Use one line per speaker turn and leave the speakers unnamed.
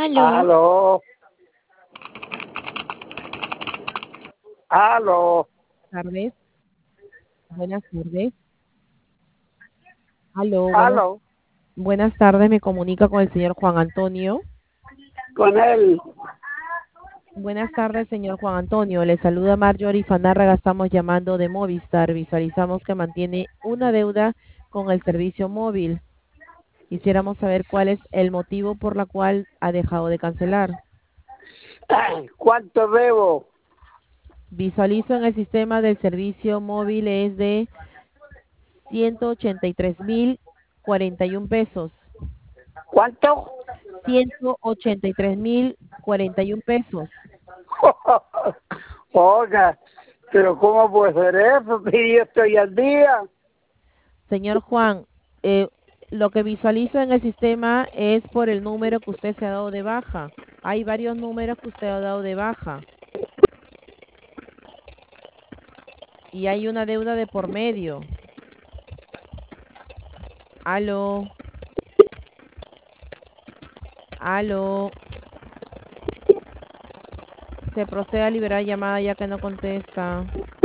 Aló.
Aló, aló,
Tardes. Buenas tardes. Aló,
aló,
buenas tardes. Me comunica con el señor Juan Antonio.
con él.
Buenas tardes, señor Juan Antonio. Le saluda Marjorie Fanárraga. Estamos llamando de Movistar. Visualizamos que mantiene una deuda con el servicio móvil. Quisiéramos saber cuál es el motivo por la cual ha dejado de cancelar.
¿Cuánto debo?
Visualizo en el sistema del servicio móvil es de 183,041 pesos.
¿Cuánto?
183,041 pesos.
Oiga, pero ¿cómo puede ser eso si yo estoy al día?
Señor Juan, lo que visualizo en el sistema es por el número que usted se ha dado de baja. Hay varios números que usted ha dado de baja y hay una deuda de por medio. Aló, aló. Se procede a liberar llamada ya que no contesta.